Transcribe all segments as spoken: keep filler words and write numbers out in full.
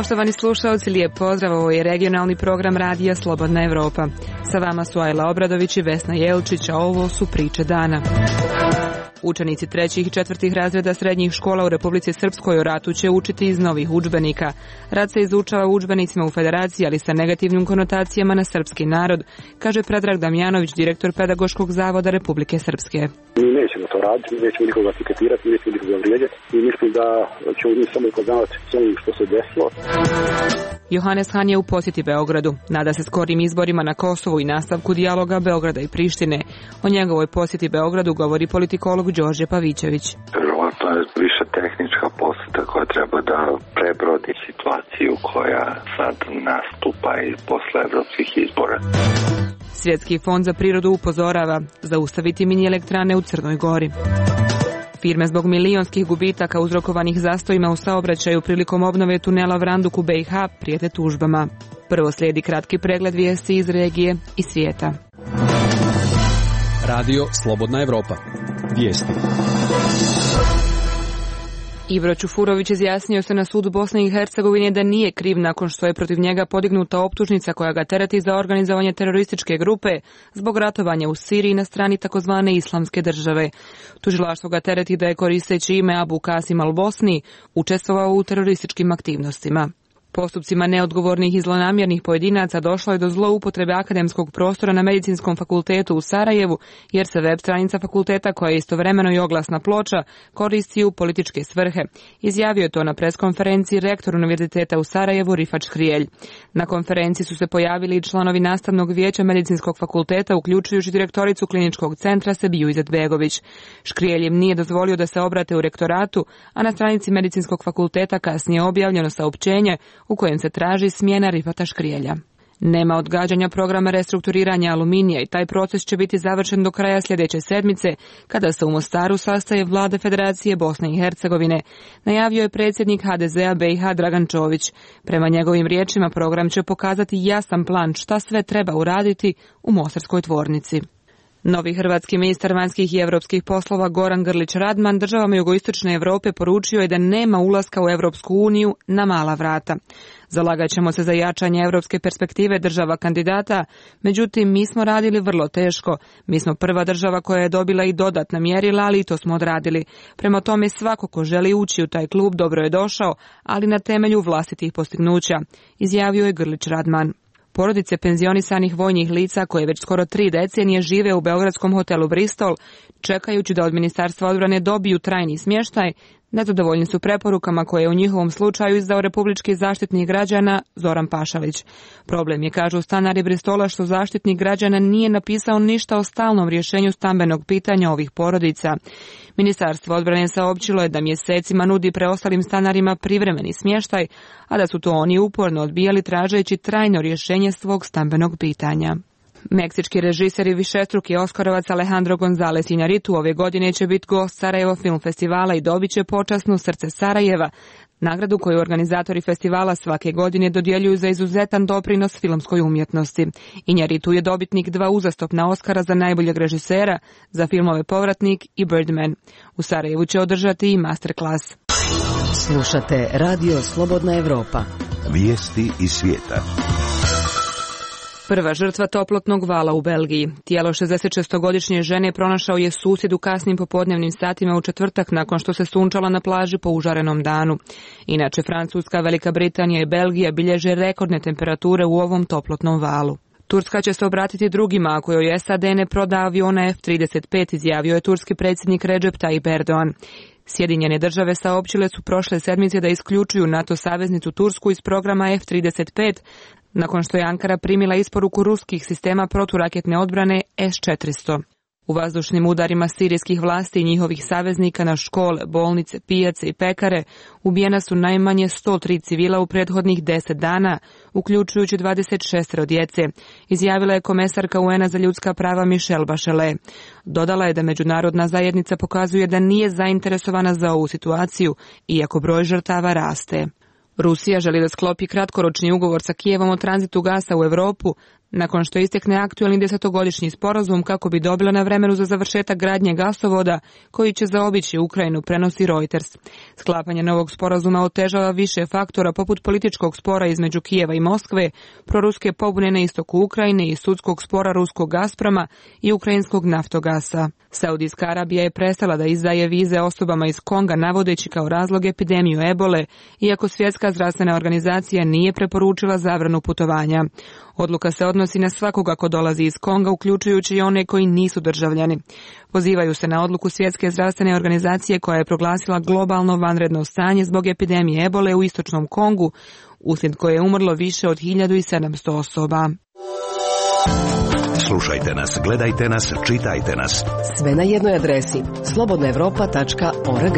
Poštovani slušalci, lijep pozdrav, ovo je regionalni program radija Slobodna Evropa. Sa vama su Ajla Obradović i Vesna Jelčić, a ovo su priče dana. Učenici trećih i četvrtih razreda srednjih škola u Republici Srpskoj o ratu će učiti iz novih udžbenika. Rat se izučava u udžbenicima u Federaciji, ali sa negativnim konotacijama na srpski narod, kaže Predrag Damjanović, direktor Pedagoškog zavoda Republike Srpske. Mi nećemo to raditi, mi nećemo nikoga etiketirati, mi nećemo nikoga vrijeđati i mislim da ćemo mi samo upoznavati s onim što se desilo. Johannes Han je u posjeti Beogradu. Nada se skorim izborima na Kosovu i nastavku dijaloga Beograda i Prištine. O njegovoj posjeti Beogradu govori politikolog Đorđe Pavićević. Vjerovatno je više tehnička posjeta koja treba da prebrodi situaciju koja sad nastupa i posle evropskih izbora. Svjetski fond za prirodu upozorava zaustaviti mini elektrane u Crnoj Gori. Firme zbog milionskih gubitaka uzrokovanih zastojima u saobraćaju prilikom obnove tunela Vranduk u B i H prijete tužbama. Prvo slijedi kratki pregled vijesti iz regije i svijeta. Radio Slobodna Evropa. Vijesti. Ibro Čufurović izjasnio se na sudu Bosne i Hercegovine da nije kriv nakon što je protiv njega podignuta optužnica koja ga tereti za organizovanje terorističke grupe zbog ratovanja u Siriji na strani takozvane Islamske države. Tužilaštvo ga tereti da je koristeći ime Abu Kasim al-Bosni učestvovao u terorističkim aktivnostima. Postupcima neodgovornih i zlonamjernih pojedinaca došlo je do zloupotrebe akademskog prostora na Medicinskom fakultetu u Sarajevu, jer se web stranica fakulteta, koja je istovremeno i oglasna ploča, koristi u političke svrhe. Izjavio je to na preskonferenciji rektor Univerziteta u Sarajevu Rifat Škrijelj. Na konferenciji su se pojavili i članovi nastavnog vijeća Medicinskog fakulteta, uključujući direktoricu kliničkog centra Sebiju Izetbegović. Škrijelj im nije dozvolio da se obrate u rektoratu, a na stranici Medicinskog fakulteta kasnije objavljeno saopćenje u kojem se traži smjena Rifata Škrijelja. Nema odgađanja programa restrukturiranja aluminija i taj proces će biti završen do kraja sljedeće sedmice, kada se u Mostaru sastaje vlade Federacije Bosne i Hercegovine, najavio je predsjednik H D Z-a B i H Dragan Čović. Prema njegovim riječima, program će pokazati jasan plan šta sve treba uraditi u mostarskoj tvornici. Novi hrvatski ministar vanjskih i europskih poslova Goran Grlić Radman državama jugoistočne Europe poručio je da nema ulaska u Europsku uniju na mala vrata. Zalagat ćemo se za jačanje europske perspektive država kandidata, međutim mi smo radili vrlo teško. Mi smo prva država koja je dobila i dodatna mjerila, ali i to smo odradili. Prema tome svako ko želi ući u taj klub dobro je došao, ali na temelju vlastitih postignuća, izjavio je Grlić Radman. Porodice penzionisanih vojnih lica koje već skoro tri decenije žive u beogradskom hotelu Bristol, čekajući da od Ministarstva odbrane dobiju trajni smještaj, nezadovoljni su preporukama koje je u njihovom slučaju izdao Republički zaštitnik građana Zoran Pašalić. Problem je, kažu stanari Bristola, što zaštitnik građana nije napisao ništa o stalnom rješenju stambenog pitanja ovih porodica. Ministarstvo odbrane saopćilo je da mjesecima nudi preostalim stanarima privremeni smještaj, a da su to oni uporno odbijali tražeći trajno rješenje svog stambenog pitanja. Meksički režiser i višestruki Oskarovac Alejandro González Iñárritu ove godine će biti gost Sarajevo Film Festivala i dobit će počasnu Srce Sarajeva, nagradu koju organizatori festivala svake godine dodjeljuju za izuzetan doprinos filmskoj umjetnosti. Iñárritu je dobitnik dva uzastopna Oskara za najboljeg režisera za filmove Povratnik i Birdman. U Sarajevu će održati i masterclass. Slušate Radio Slobodna Evropa. Vijesti iz svijeta. Prva žrtva toplotnog vala u Belgiji. Tijelo šezdesetšestogodišnje žene pronašao je susjed u kasnim popodnevnim satima u četvrtak nakon što se sunčala na plaži po užarenom danu. Inače, Francuska, Velika Britanija i Belgija bilježe rekordne temperature u ovom toplotnom valu. Turska će se obratiti drugima ako joj S A D ne proda aviona F trideset pet, izjavio je turski predsjednik Recep Tayyip Erdogan. Sjedinjene države saopćile su prošle sedmice da isključuju NATO saveznicu Tursku iz programa F trideset pet, nakon što je Ankara primila isporuku ruskih sistema proturaketne odbrane S četiristo. U vazdušnim udarima sirijskih vlasti i njihovih saveznika na škole, bolnice, pijace i pekare ubijena su najmanje sto tri civila u prethodnih deset dana, uključujući dvadeset šest djece, izjavila je komesarka U N-a za ljudska prava Michelle Bachelet. Dodala je da međunarodna zajednica pokazuje da nije zainteresovana za ovu situaciju, iako broj žrtava raste. Rusija želi da sklopi kratkoročni ugovor sa Kijevom o tranzitu gasa u Europu, Nakon što istekne aktualni desetogodišnji sporazum kako bi dobila na vremenu za završetak gradnje gasovoda koji će zaobići Ukrajinu, prenosi Reuters. Sklapanje novog sporazuma otežava više faktora poput političkog spora između Kijeva i Moskve, proruske pobune na istoku Ukrajine i sudskog spora ruskog Gazproma i ukrajinskog naftogasa. Saudijska Arabija je prestala da izdaje vize osobama iz Konga navodeći kao razlog epidemiju ebole, iako Svjetska zdravstvena organizacija nije preporučila zabranu putovanja. Odluka se odnosi na svakoga ko dolazi iz Konga, uključujući i one koji nisu državljani. Pozivaju se na odluku Svjetske zdravstvene organizacije koja je proglasila globalno vanredno stanje zbog epidemije ebole u istočnom Kongu, uslijed koje je umrlo više od hiljadu sedamsto osoba. Slušajte nas, gledajte nas, čitajte nas. Sve na jednoj adresi slobodna evropa tačka org.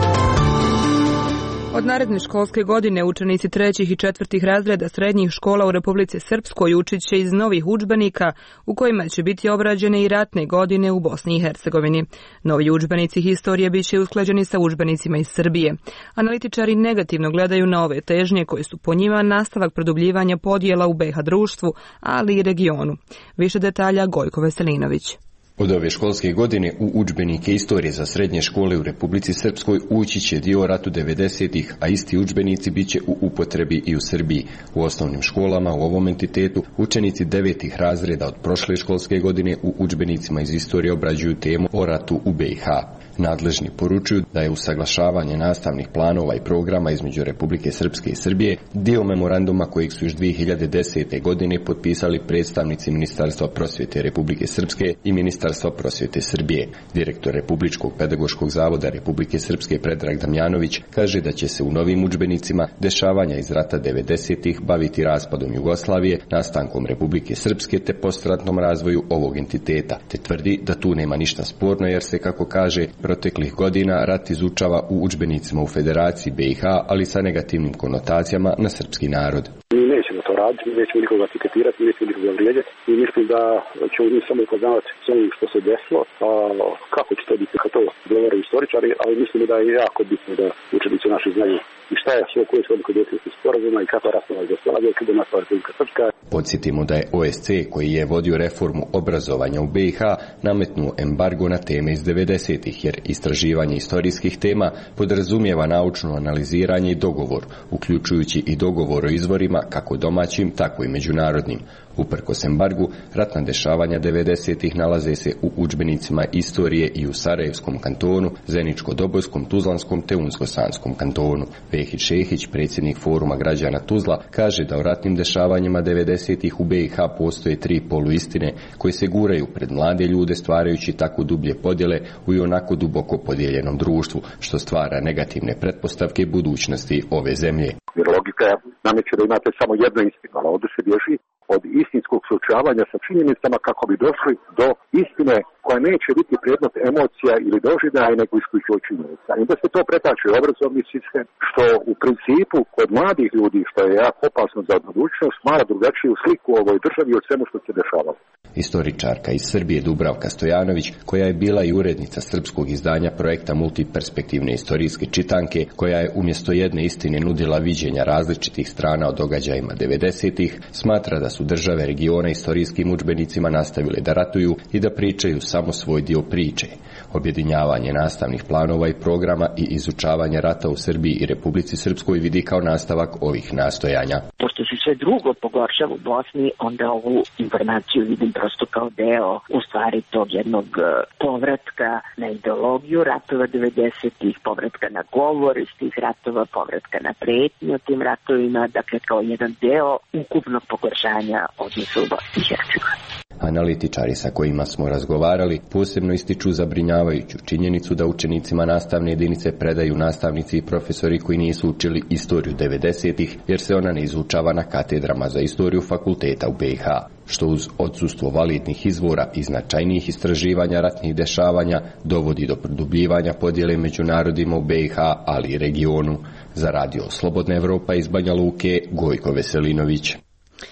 Od naredne školske godine učenici trećih i četvrtih razreda srednjih škola u Republici Srpskoj učit će iz novih udžbenika u kojima će biti obrađene i ratne godine u Bosni i Hercegovini. Novi udžbenici historije bit će usklađeni sa udžbenicima iz Srbije. Analitičari negativno gledaju na ove težnje koje su po njima nastavak produbljivanja podjela u be ha društvu, ali i regionu. Više detalja Gojko Veselinović. Od ove školske godine u udžbenike istorije za srednje škole u Republici Srpskoj ući će dio o ratu devedesetih, a isti udžbenici bit će u upotrebi i u Srbiji. U osnovnim školama u ovom entitetu učenici devetih razreda od prošle školske godine u udžbenicima iz istorije obrađuju temu o ratu u be i ha. Nadležni poručuju da je usaglašavanje nastavnih planova i programa između Republike Srpske i Srbije dio memoranduma kojeg su još dvije hiljade desete. godine potpisali predstavnici Ministarstva prosvjete Republike Srpske i Ministarstva prosvjete Srbije. Direktor Republičkog pedagoškog zavoda Republike Srpske Predrag Damjanović kaže da će se u novim udžbenicima dešavanja iz rata devedesetih baviti raspadom Jugoslavije, nastankom Republike Srpske te postratnom razvoju ovog entiteta, te tvrdi da tu nema ništa sporno jer se, kako kaže, proteklih godina rat izučava u udžbenicima u Federaciji be i ha, ali sa negativnim konotacijama na srpski narod. Mi nećemo to raditi, mi nećemo nikoga etiketirati, mi nećemo nikoga vrijeđati i mislim da ćemo mi samo upoznavati s onim što se desilo, a kako će to biti, kad to govoraju istoričari, ali mislim da je jako bitno da učenici naši znaju i šta je sve koje su odluke dotičnih sporazuma i kakva rasprava Jugoslavije, kada je nastala Republika Srpska. Podsjetimo da je o es ce, koji je vodio reformu obrazovanja u be i ha, nametnuo embargo na teme iz devedesetih, jer istraživanje istorijskih tema podrazumijeva naučno analiziranje i dogovor, uključujući i dogovor o izvorima kako domaćim, tako i međunarodnim. Uprkos embargu, ratna dešavanja devedesetih nalaze se u udžbenicima istorije i u Sarajevskom kantonu, Zeničko-Dobojskom, Tuzlanskom te Unsko-Sanskom kantonu. Vehić Šehić, predsjednik Foruma građana Tuzla, kaže da o ratnim dešavanjima devedesetih u be i ha postoje tri poluistine koje se guraju pred mlade ljude, stvarajući tako dublje podjele u i onako duboko podijeljenom društvu, što stvara negativne pretpostavke budućnosti ove zemlje. Jer logika nameće da imate samo jedno istinu, ali ovdje se bježi od istinskog suočavanja sa činjenicama kako bi došli do istine koja neće biti predmet emocija ili doživljaja, nego isključivo činjenica. I da se to pretače u obrazovni sistem, što u principu kod mladih ljudi, što je jako opasno za budućnost, stvara drugačiju sliku u ovoj državi od svemu što se dešavalo. Istoričarka iz Srbije Dubravka Stojanović, koja je bila i urednica srpskog izdanja projekta Multiperspektivne istorijske čitanke, koja je umjesto jedne istine nudila viđenja različitih strana o događajima devedesetih, smatra da su države regiona istorijskim udžbenicima nastavile da ratuju i da pričaju samo svoj dio priče. Objedinjavanje nastavnih planova i programa i izučavanje rata u Srbiji i Republici Srpskoj vidi kao nastavak ovih nastojanja. Pošto se sve drugo pogoršava u Bosni, onda ovu informaciju vidim prosto kao deo u stvari tog jednog povratka na ideologiju ratova devedesetih, povratka na govor iz tih ratova, povratka na pretnju o tim ratovima, dakle kao jedan deo ukupnog pogoršanja odnosa u Bosni i Hercegovini. Analitičari sa kojima smo razgovarali posebno ističu zabrinjavajuću činjenicu da učenicima nastavne jedinice predaju nastavnici i profesori koji nisu učili istoriju devedesetih, jer se ona ne izučava na katedrama za istoriju fakulteta u be i ha, što uz odsustvo validnih izvora i značajnijih istraživanja ratnih dešavanja dovodi do produbljivanja podjele među narodima u be i ha, ali i regionu. Za radio Slobodna Evropa iz Banja Luke, Gojko Veselinović.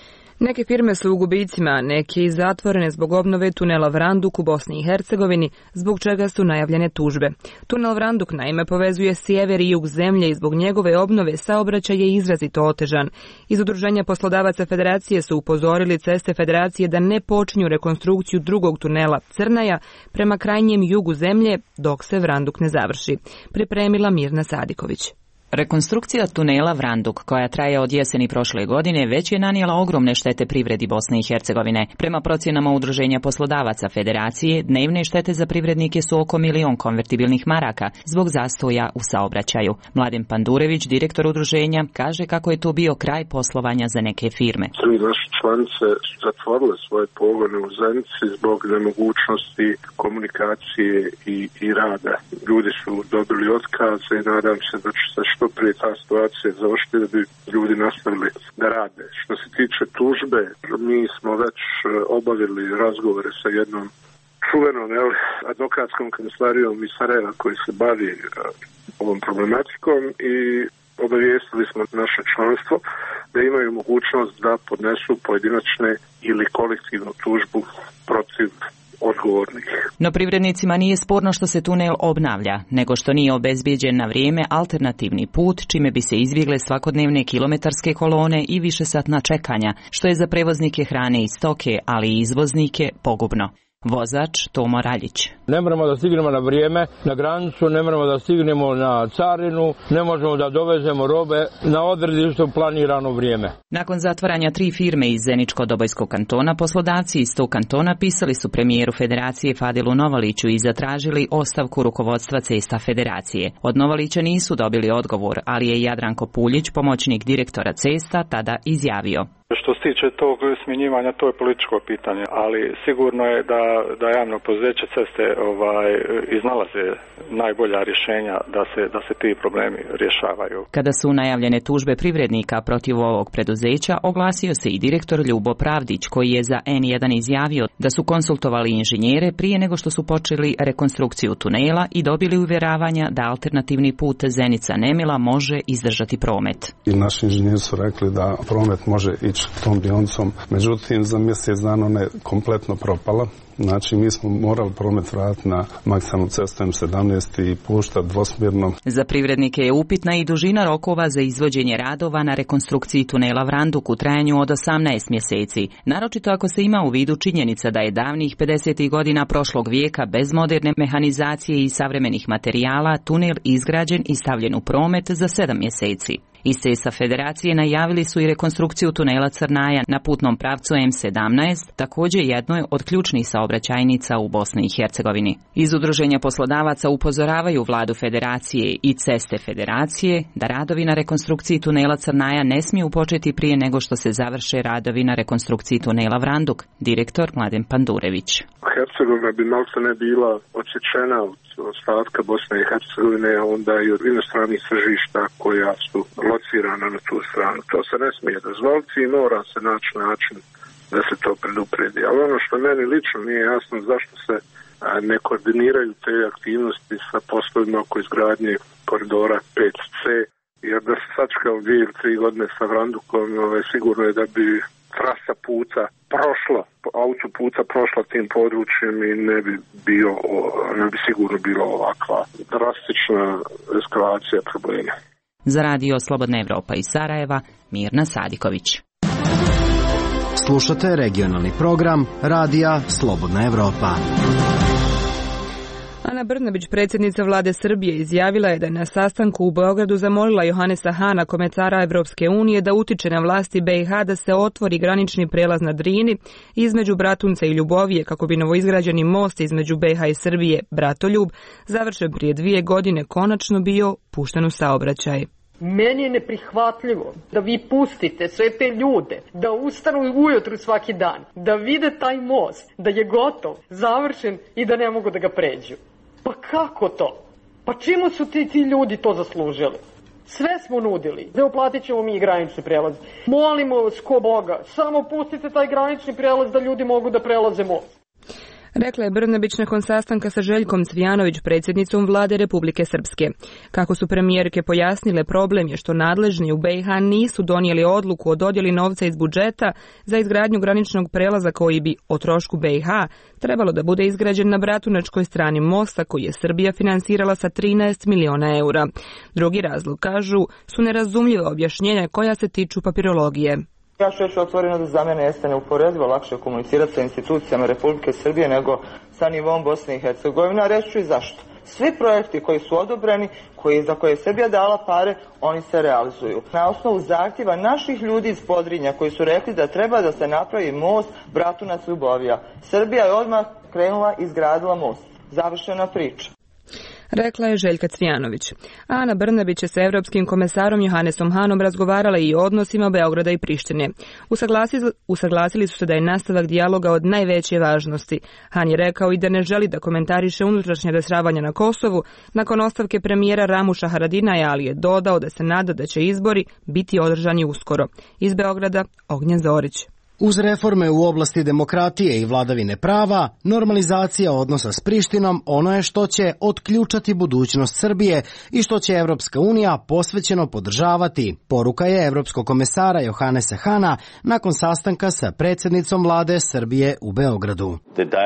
Neke firme su u gubicima, neke i zatvorene zbog obnove tunela Vranduk u Bosni i Hercegovini, zbog čega su najavljene tužbe. Tunel Vranduk naime povezuje sjever i jug zemlje i zbog njegove obnove saobraćaj je izrazito otežan. Iz Udruženja poslodavaca Federacije su upozorili Ceste Federacije da ne počinju rekonstrukciju drugog tunela Crnaja prema krajnjem jugu zemlje dok se Vranduk ne završi. Pripremila Mirna Sadiković. Rekonstrukcija tunela Vranduk, koja traje od jeseni prošle godine, već je nanijela ogromne štete privredi Bosne i Hercegovine. Prema procjenama Udruženja poslodavaca Federacije, dnevne štete za privrednike su oko milion konvertibilnih maraka zbog zastoja u saobraćaju. Mladen Pandurević, direktor udruženja, kaže kako je to bio kraj poslovanja za neke firme. Svi naše članice su zatvorile svoje pogone u Zenici zbog nemogućnosti komunikacije i, i rada. Ljudi su dobili otkaze i nadam se da će se što prije ta situacija završiti da bi ljudi nastavili da rade. Što se tiče tužbe, mi smo već obavili razgovore sa jednom čuvenom jel, advokatskom kancellarijom iz Sarajeva koji se bavi uh, ovom problematikom i obavijestili smo naše članstvo da imaju mogućnost da podnesu pojedinačne ili kolektivnu tužbu protiv odgovornih. No privrednicima nije sporno što se tunel obnavlja, nego što nije obezbijeđen na vrijeme alternativni put, čime bi se izbjegle svakodnevne kilometarske kolone i višesatna čekanja, što je za prevoznike hrane i stoke, ali i izvoznike, pogubno. Vozač Tomo Raljić. Ne moramo da stignemo na vrijeme na granicu, ne moramo da stignemo na carinu, ne možemo da dovezemo robe na odredište planirano vrijeme. Nakon zatvaranja tri firme iz Zeničko-Dobojskog kantona, poslodavci iz tog kantona pisali su premijeru Federacije Fadilu Novaliću i zatražili ostavku rukovodstva Cesta Federacije. Od Novalića nisu dobili odgovor, ali je Jadranko Puljić, pomoćnik direktora Cesta, tada izjavio. Što se tiče tog smjenjivanja, to je političko pitanje, ali sigurno je da, da javno poduzeće Ceste ovaj, iznalaze najbolja rješenja da se, da se ti problemi rješavaju. Kada su najavljene tužbe privrednika protiv ovog preduzeća, oglasio se i direktor Ljubo Pravdić, koji je za en jedan izjavio da su konsultovali inženjere prije nego što su počeli rekonstrukciju tunela i dobili uvjeravanja da alternativni put Zenica-Nemila može izdržati promet. I naši inženjeri su rekli da promet može ići tom dionicom, međutim za mjesec dana ona je kompletno propala. Znači mi smo morali promet vratiti na magistralnu cestu em sedamnaest i puštati dvosmjerno. Za privrednike je upitna i dužina rokova za izvođenje radova na rekonstrukciji tunela Vranduk u trajanju od osamnaest mjeseci. Naročito ako se ima u vidu činjenica da je davnih pedesetih godina prošlog vijeka bez moderne mehanizacije i savremenih materijala tunel izgrađen i stavljen u promet za sedam mjeseci. Iz Cesta Federacije najavili su i rekonstrukciju tunela Crnaja na putnom pravcu em sedamnaest, također jednoj od ključnih saobraćajnica u Bosni i Hercegovini. Iz Udruženja poslodavaca upozoravaju vladu Federacije i Ceste Federacije da radovi na rekonstrukciji tunela Crnaja ne smiju početi prije nego što se završe radovi na rekonstrukciji tunela Vranduk. Direktor Mladen Pandurević. Hercegovina bi malce ne bila odsječena od ostatka Bosne i Hercegovine, a onda i od inostranih tržišta koja su locirana na tu stranu. To se ne smije dozvoliti i mora se naći način da se to predupredi. Ali ono što meni lično nije jasno zašto se ne koordiniraju te aktivnosti sa poslovima oko izgradnje koridora pet ce, jer da se sačekao dvije ili tri godine sa Vrandukom, sigurno je da bi trasa puta prošla, autoputa prošla tim područjem i ne bi bio, ne bi sigurno bilo ovakva drastična eskalacija problema. Za radio Slobodna Evropa iz Sarajeva, Mirna Sadiković. Slušate regionalni program Radija Slobodna Evropa. Ana Brnabić, predsjednica vlade Srbije, izjavila je da je na sastanku u Beogradu zamolila Johanesa Hana, komecara Evropske unije, da utiče na vlasti be i ha da se otvori granični prelaz na Drini između Bratunca i Ljubovije kako bi novoizgrađeni most između be i ha i Srbije, Bratoljub, završen prije dvije godine, konačno bio pušten u saobraćaj. Meni je neprihvatljivo da vi pustite sve te ljude da ustanu ujutru svaki dan, da vide taj most, da je gotov, završen i da ne mogu da ga pređu. Pa kako to? Pa čemu su ti, ti ljudi to zaslužili? Sve smo nudili. Da uplatit ćemo mi granični prelaz. Molimo vas ko Boga, samo pustite taj granični prelaz da ljudi mogu da prelaze most. Rekla je Brnabić nakon sastanka sa Željkom Cvijanović, predsjednicom vlade Republike Srpske. Kako su premijerke pojasnile, problem je što nadležni u B i H nisu donijeli odluku o dodjeli novca iz budžeta za izgradnju graničnog prelaza koji bi, o trošku B i H, trebalo da bude izgrađen na bratunačkoj strani mosta koji je Srbija finansirala sa trinaest miliona eura. Drugi razlog, kažu, su nerazumljiva objašnjenja koja se tiču papirologije. Ja ću reći otvoreno da za mene jeste neuporedivo lakše komunicirati sa institucijama Republike Srbije nego sa nivom Bosne i Hercegovine, a reći ću i zašto. Svi projekti koji su odobreni, koji, za koje je Srbija dala pare, oni se realizuju. Na osnovu zahtjeva naših ljudi iz Podrinja koji su rekli da treba da se napravi most Bratunac-Ljubovija. Srbija je odmah krenula i izgradila most. Završena priča. Rekla je Željka Cvijanović. Ana Brnabić je sa evropskim komesarom Johannesom Hanom razgovarala i o odnosima Beograda i Prištine. Usaglasili, usaglasili su se da je nastavak dijaloga od najveće važnosti. Han je rekao i da ne želi da komentariše unutrašnje dešavanja na Kosovu nakon ostavke premijera Ramuša Haradinaja, ali je dodao da se nada da će izbori biti održani uskoro. Iz Beograda, Ognjen Zorić. Uz reforme u oblasti demokratije i vladavine prava, normalizacija odnosa s Prištinom ono je što će otključati budućnost Srbije i što će Evropska unija posvećeno podržavati, poruka je evropskog komesara Johannesa Hana nakon sastanka sa predsjednicom vlade Srbije u Beogradu.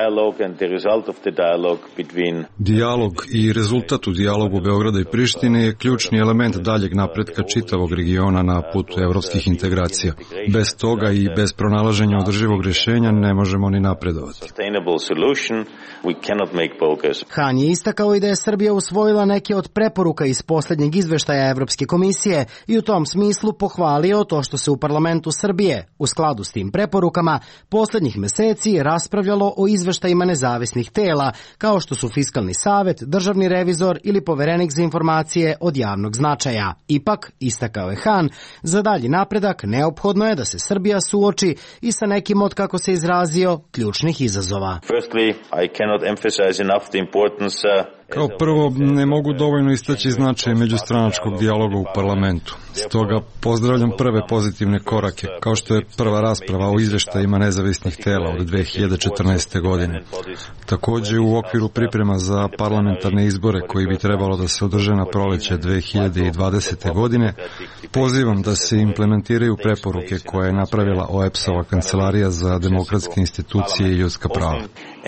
Dijalog i rezultat u dijalogu Beograda i Prištine je ključni element daljeg napretka čitavog regiona na putu evropskih integracija. Bez toga i bez pronalaženja nalaženja održivog rješenja ne možemo ni napredovati. Han je istakao i da je Srbija usvojila neke od preporuka iz posljednjeg izveštaja Evropske komisije i u tom smislu pohvalio to što se u parlamentu Srbije, u skladu s tim preporukama, posljednjih meseci raspravljalo o izveštajima nezavisnih tela, kao što su Fiskalni savet, Državni revizor ili Poverenik za informacije od javnog značaja. Ipak, istakao je Han, za dalji napredak neophodno je da se Srbija suoči i sa nekim od, kako se izrazio, ključnih izazova. Kao prvo, ne mogu dovoljno istaći značaj međustranačkog dijaloga u parlamentu. Stoga pozdravljam prve pozitivne korake, kao što je prva rasprava o izvještajima nezavisnih tela od dve hiljade četrnaeste. godine. Također, u okviru priprema za parlamentarne izbore koji bi trebalo da se održe na proleće dve hiljade dvadesete. godine, pozivam da se implementiraju preporuke koje je napravila O E B S-ova Kancelarija za demokratske institucije i ljudska prava.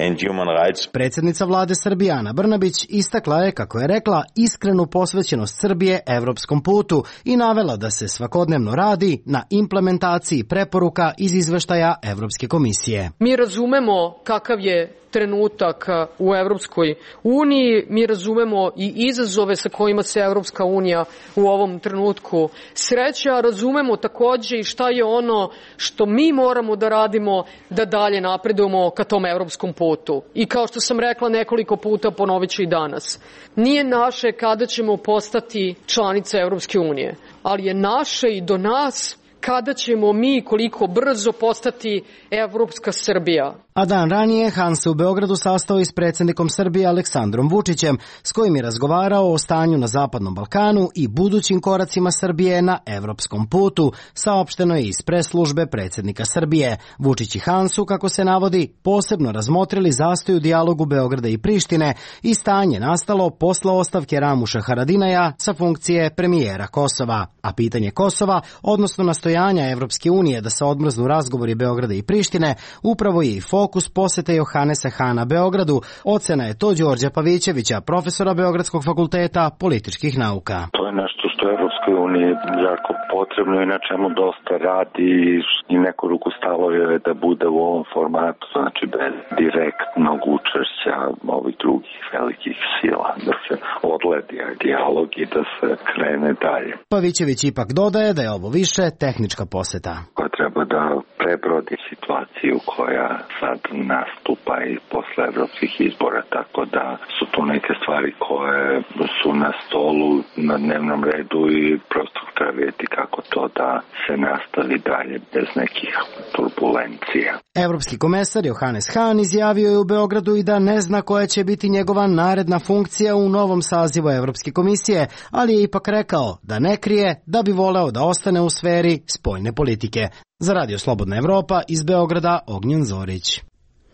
Predsjednica vlade Srbije Ana Brnabić istakla je, kako je rekla, iskrenu posvećenost Srbije evropskom putu i navela da se svakodnevno radi na implementaciji preporuka iz izveštaja Evropske komisije. Mi razumemo kakav je trenutak u Evropskoj uniji, mi razumemo i izazove sa kojima se Evropska unija u ovom trenutku sreća, razumemo također i šta je ono što mi moramo da radimo da dalje napredujemo ka tom evropskom putu. I kao što sam rekla nekoliko puta, ponovit ću i danas. Nije naše kada ćemo postati članice Evropske unije, ali je naše i do nas kada ćemo mi koliko brzo postati evropska Srbija. A dan ranije Han se u Beogradu sastao i s predsjednikom Srbije Aleksandrom Vučićem, s kojim je razgovarao o stanju na Zapadnom Balkanu i budućim koracima Srbije na evropskom putu, saopšteno je iz pres službe predsjednika Srbije. Vučić i Han su, kako se navodi, posebno razmotrili zastoj u dijalogu Beograda i Prištine i stanje nastalo posle ostavke Ramuša Haradinaja sa funkcije premijera Kosova. A pitanje Kosova, odnosno nastojanja Evropske unije da se odmrznu razgovori Beograda i Prištine, upravo je i fokus posete Johannesa Hana Beogradu. Ocena je to Đorđa Pavićevića, profesora Beogradskog fakulteta političkih nauka. To je nešto što je Evropskoj uniji jako potrebno i na čemu dosta radi i neku ruku stalo je da bude u ovom formatu, znači bez direktnog učešća ovih drugih velikih sila, da se odledi dijalog i da se krene dalje. Pavićević ipak dodaje da je ovo više tehnička poseta. Koja treba da prebrodi situaciju koja sad nastupa i posle evropskih izbora, tako da su tu neke stvari koje su na stolu, na dnevnom redu i prosto treba vidjeti kako to da se nastavi dalje bez nekih turbulencija. Evropski komesar Johannes Han izjavio je u Beogradu i da ne zna koja će biti njegova naredna funkcija u novom sazivu Evropske komisije, ali je ipak rekao da ne krije da bi voleo da ostane u sferi spoljne politike. Za Radio Slobodna Evropa iz Beograda, Ognjen Zorić.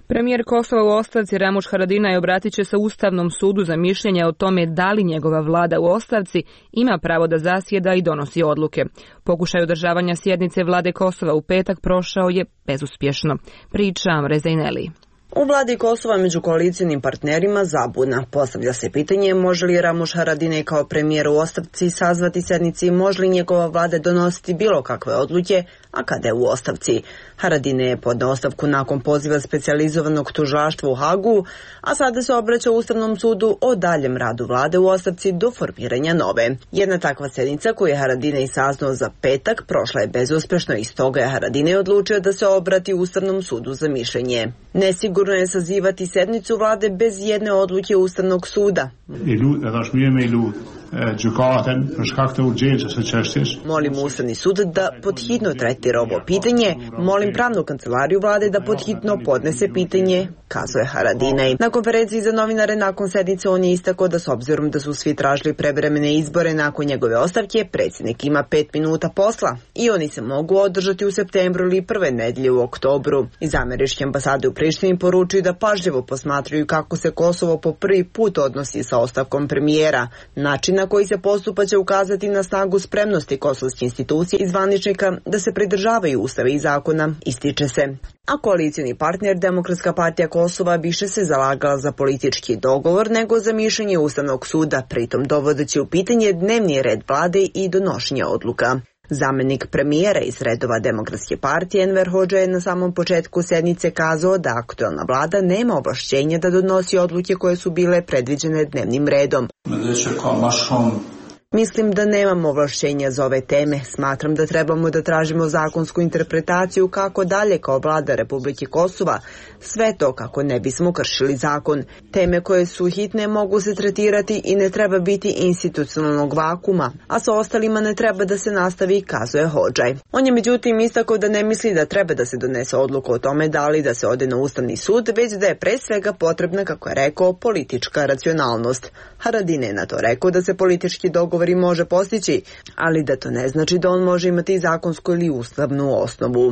Premijer Kosova u ostavci Ramuš Haradinaj obratit će se Ustavnom sudu za mišljenje o tome da li njegova vlada u ostavci ima pravo da zasjeda i donosi odluke. Pokušaj održavanja sjednice vlade Kosova u petak prošao je bezuspješno. Priča Amre Zejneli. U vladi Kosova među koalicijnim partnerima zabuna. Postavlja se pitanje može li Ramuš Haradinaj kao premijer u ostavci sazvati sednici i može li njegova vlada donositi bilo kakve odluke, a kada je u ostavci. Haradinaj je podneo ostavku nakon poziva specijalizovanog tužilaštva u Hagu, a sada se obraća Ustavnom sudu o daljem radu vlade u ostavci do formiranja nove. Jedna takva sednica koju je Haradinaj saznao za petak prošla je bezuspešno i stoga je Haradinaj odlučio da se obrati Ustavnom sudu za mišljenje. Nesigurno je sazivati sednicu vlade bez jedne odluke Ustavnog suda. Molim Ustavni sud da podhitno tretira ovo pitanje, molim pravnu kancelariju vlade da podhitno podnese pitanje, kazuje Haradinaj. Na konferenciji za novinare nakon sednice on je istakao da s obzirom da su svi tražili prevremene izbore nakon njegove ostavke, predsjednik ima pet minuta posla i oni se mogu održati u septembru ili prve nedelje u oktobru. Iz američke ambasade u Prištini poručuju da pažljivo posmatraju kako se Kosovo po prvi put odnosi sa ostavkom premijera. Način na koji se postupa će ukazati na snagu spremnosti kosovske institucije i zvaničnika da se pridržavaju ustava i zakona, ističe se. A koalicijni partner Demokratska partija Kosova više se zalagala za politički dogovor nego za mišljenje Ustavnog suda, pritom dovodeći u pitanje dnevni red vlade i donošenje odluka. Zamenik premijera iz redova Demokratske partije Enver Hodža je na samom početku sednice kazao da aktualna vlada nema ovlašćenja da donosi odluke koje su bile predviđene dnevnim redom. Mislim da nemamo ovlašćenja za ove teme. Smatram da trebamo da tražimo zakonsku interpretaciju kako dalje kao vlada Republike Kosova. Sve to kako ne bismo kršili zakon. Teme koje su hitne mogu se tretirati i ne treba biti institucionalnog vakuma, a sa ostalima ne treba da se nastavi, kazuje Hodžaj. On je međutim istakao da ne misli da treba da se donese odluka o tome da li da se ode na Ustavni sud, već da je pre svega potrebna, kako je rekao, politička racionalnost. Haradinaj je na to rekao da se politički dogovor može postići, ali da to ne znači da on može imati zakonsku ili ustavnu osnovu.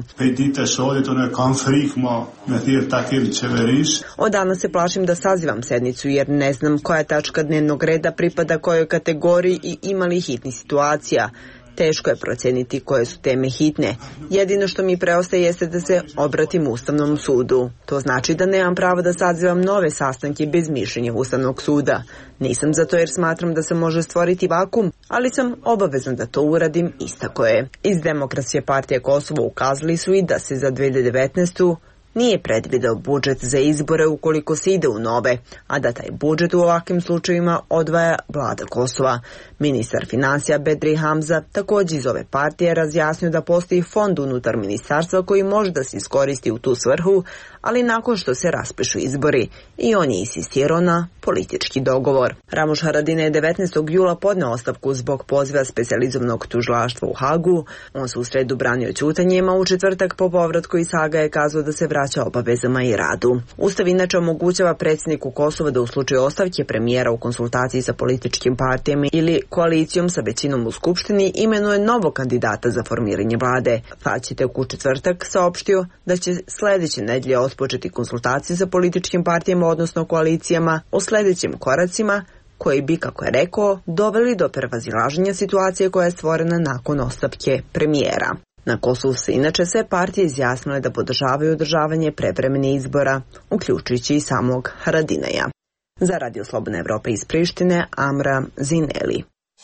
Od danas se plašim da sazivam sednicu jer ne znam koja tačka dnevnog reda pripada kojoj kategoriji i ima li hitnih situacija. Teško je proceniti koje su teme hitne. Jedino što mi preostaje jeste da se obratim Ustavnom sudu. To znači da nemam pravo da sazivam nove sastanke bez mišljenja Ustavnog suda. Nisam za to jer smatram da se može stvoriti vakum, ali sam obavezan da to uradim, istako je. Iz Demokratske partije Kosova ukazali su i da se za dve hiljade devetnaestu nije predvideo budžet za izbore ukoliko se ide u nove, a da taj budžet u ovakvim slučajevima odvaja vlada Kosova. Ministar financija Bedri Hamza također iz ove partije razjasnio da postoji fond unutar ministarstva koji može da se iskoristi u tu svrhu, ali nakon što se raspišu izbori, i on je insistirao na politički dogovor. Ramuš Haradinaj je devetnaestog jula podneo ostavku zbog poziva specijalizovanog tužilaštva u Hagu. On se u sredu branio ćutanjem, a u četvrtak po povratku iz Haga je kazao da se vraća obavezama i radu. Ustav inače omogućava predsjedniku Kosova da u slučaju ostavke premijera u konsultaciji sa političkim partijama ili koalicijom sa većinom u Skupštini imenuje novog kandidata za formiranje vlade. Fačitek u četvrtak saopštio da će sljedeće nedelje otpočeti konsultacije sa političkim partijama, odnosno koalicijama, o sljedećim koracima koji bi, kako je rekao, doveli do prevazilaženja situacije koja je stvorena nakon ostavke premijera. Na Kosovu se inače sve partije izjasnile da podržavaju održavanje prevremenih izbora, uključujući i samog Haradinaja. Za Radio Slobodna Evropa iz Prištine, Amra Zineli.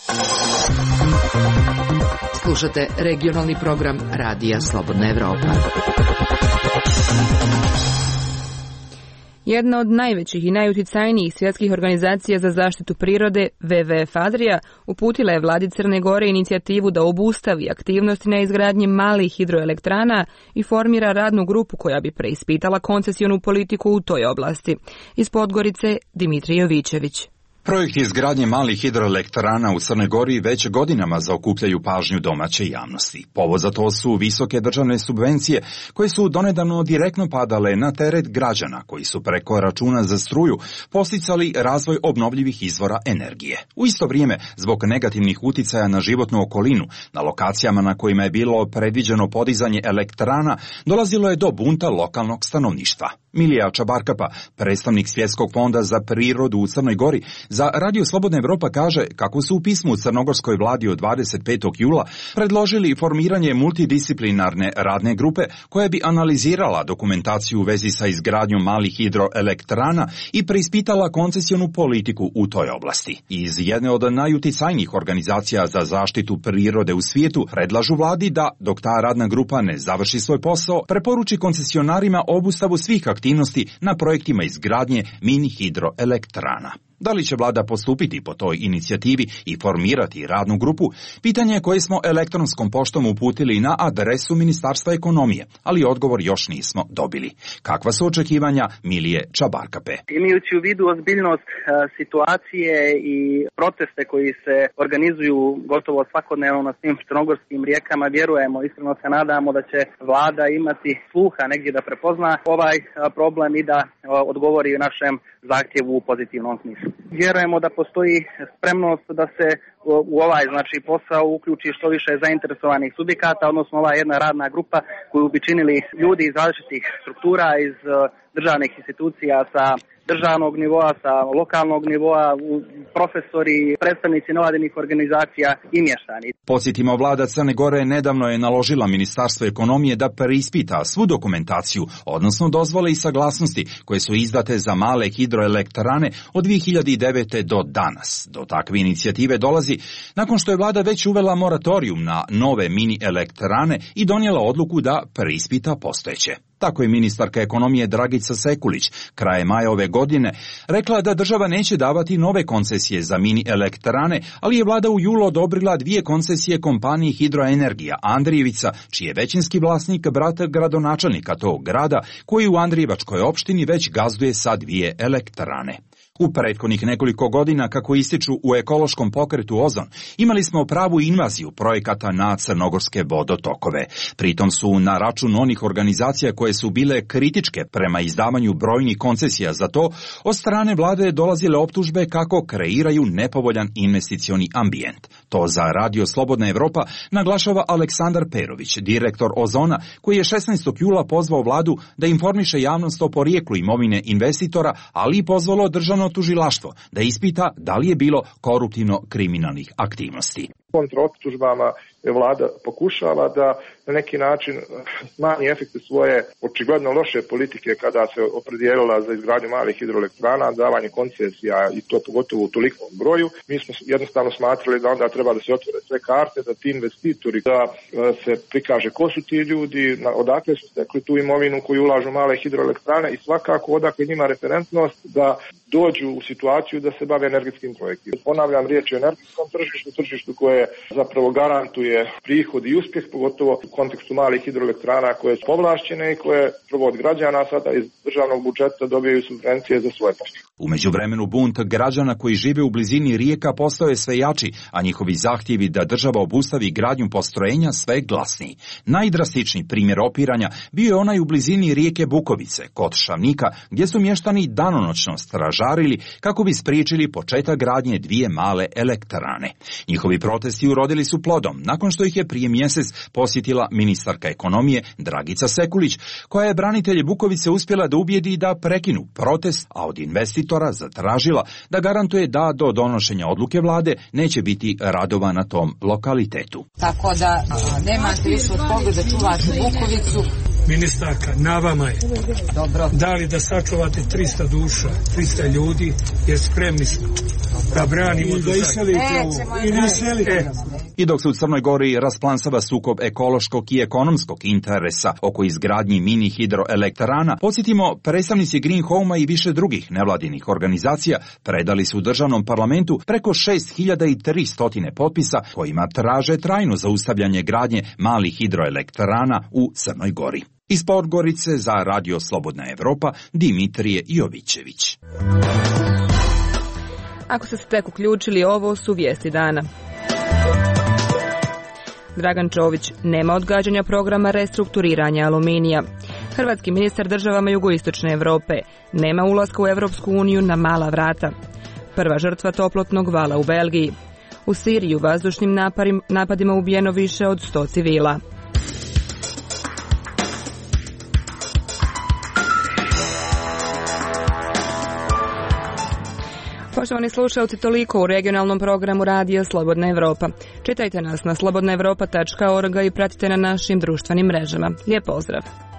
Slušate regionalni program Radija Slobodna Evropa. Jedna od najvećih i najuticajnijih svjetskih organizacija za zaštitu prirode, W W F Adria, uputila je vladi Crne Gore inicijativu da obustavi aktivnosti na izgradnji malih hidroelektrana i formira radnu grupu koja bi preispitala koncesionu politiku u toj oblasti. Iz Podgorice, Dimitrij Jovićević. Projekti izgradnje malih hidroelektrana u Crnoj Gori već godinama zaokupljaju pažnju domaće javnosti. Povod za to su visoke državne subvencije koje su donedavno direktno padale na teret građana koji su preko računa za struju posticali razvoj obnovljivih izvora energije. U isto vrijeme, zbog negativnih uticaja na životnu okolinu, na lokacijama na kojima je bilo predviđeno podizanje elektrana, dolazilo je do bunta lokalnog stanovništva. Milija Čabarkapa, predstavnik Svjetskog fonda za prirodu u Crnoj Gori, za Radio Slobodna Evropa kaže kako su u pismu crnogorskoj vladi od dvadeset petog jula predložili formiranje multidisciplinarne radne grupe koja bi analizirala dokumentaciju u vezi sa izgradnjom malih hidroelektrana i preispitala koncesionu politiku u toj oblasti. Iz jedne od najuticajnijih organizacija za zaštitu prirode u svijetu predlažu vladi da, dok ta radna grupa ne završi svoj posao, preporuči koncesionarima obustavu svih aktivnosti na projektima izgradnje mini hidroelektrana. Da li će vlada postupiti po toj inicijativi i formirati radnu grupu? Pitanje koje smo elektronskom poštom uputili na adresu Ministarstva ekonomije, ali odgovor još nismo dobili. Kakva su očekivanja Milije Čabarkape? Imajući u vidu ozbiljnost a, situacije i proteste koji se organizuju gotovo svakodnevno na svim crnogorskim rijekama, vjerujemo, iskreno se nadamo da će vlada imati sluha negdje da prepozna ovaj a, problem i da a, odgovori našem zahtjevu u pozitivnom smislu. Vjerujemo da postoji spremnost da se u ovaj znači posao uključi što više zainteresovanih subjekata, odnosno ova jedna radna grupa koju bi činili ljudi iz različitih struktura, iz državnih institucija sa državnog nivoa, sa lokalnog nivoa, profesori, predstavnici nevladinih organizacija i mještani. Podsjetimo, vlada Crne Gore nedavno je naložila Ministarstvu ekonomije da preispita svu dokumentaciju, odnosno dozvole i saglasnosti koje su izdate za male hidroelektrane od dvije hiljade devete. do danas. Do takve inicijative dolazi nakon što je vlada već uvela moratorium na nove mini elektrane i donijela odluku da preispita postojeće. Tako je ministarka ekonomije Dragica Sekulić krajem maja ove godine rekla da država neće davati nove koncesije za mini elektrane, ali je vlada u julu odobrila dvije koncesije kompaniji Hidroenergija Andrijevica, čiji je većinski vlasnik brat gradonačelnika tog grada, koji u Andrijevačkoj opštini već gazduje sa dvije elektrane. U prethodnih nekoliko godina, kako ističu u ekološkom pokretu Ozon, imali smo pravu invaziju projekata na crnogorske vodotokove. Pritom su na račun onih organizacija koje su bile kritičke prema izdavanju brojnih koncesija za to, od strane vlade dolazile optužbe kako kreiraju nepovoljan investicioni ambijent. To za Radio Slobodna Evropa naglašava Aleksandar Perović, direktor Ozona, koji je šesnaestog jula pozvao vladu da informiše javnost o porijeklu imovine investitora, ali i pozvalo državno tužilaštvo da ispita da li je bilo koruptivno-kriminalnih aktivnosti. Kontra optužbama vlada pokušava da na neki način smanji efekte svoje očigledno loše politike kada se opredijelila za izgradnju malih hidroelektrana, davanje koncesija i to pogotovo u tolikom broju. Mi smo jednostavno smatrali da onda treba da se otvore sve karte, da ti investitori, da se prikaže ko su ti ljudi, odakle su stekli tu imovinu koju ulažu male hidroelektrane i svakako odakle njima referentnost da dođu u situaciju da se bave energetskim projektima. Ponavljam, riječ je o energetskom tržištu, tržištu koje zapravo garantuje prihod i uspjeh, pogotovo u kontekstu malih hidroelektrana koje su povlašćene i koje prvo od građana sada iz državnog budžeta dobijaju subvencije za svoje poslove. U međuvremenu bunt građana koji žive u blizini rijeka postao je sve jači, a njihovi zahtjevi da država obustavi gradnju postrojenja sve glasniji. Najdrastičniji primjer opiranja bio je onaj u blizini rijeke Bukovice, kod Šavnika, gdje su mještani danonoćno stražarili kako bi spriječili početak gradnje dvije male elektrane. Njihovi protesti urodili su plodom, nakon što ih je prije mjesec posjetila ministarka ekonomije Dragica Sekulić, koja je branitelje Bukovice uspjela da ubijedi da prekinu protest, a od investitora zatražila da garantuje da do donošenja odluke vlade neće biti radova na tom lokalitetu. Tako da nemate više od toga da čuvate Bukovicu. Ministarka, na vama je. Dobro. Da li da sačuvate trista duša, trista ljudi, jer spremni smo da branimo i da iselite ovo. I da iselite. I dok se u Crnoj Gori rasplansava sukob ekološkog i ekonomskog interesa oko izgradnji mini hidroelektrana, podsjetimo, predstavnici Green Home-a i više drugih nevladinih organizacija predali su u državnom parlamentu preko šest hiljada tristo potpisa kojima traže trajno zaustavljanje gradnje malih hidroelektrana u Crnoj Gori. Iz Podgorice za Radio Slobodna Evropa, Dimitrije Jovićević. Ako ste se tek uključili, ovo su vijesti dana. Dragan Čović, nema odgađanja programa restrukturiranja aluminija. Hrvatski ministar državama jugoistočne Europe, nema ulaska u Europsku uniju na mala vrata. Prva žrtva toplotnog vala u Belgiji. U Siriji u vazdušnim napadima ubijeno više od sto civila. Poštovani slušalci, toliko u regionalnom programu Radija Slobodna Evropa. Čitajte nas na slobodna evropa tačka org i pratite na našim društvenim mrežama. Lijep pozdrav!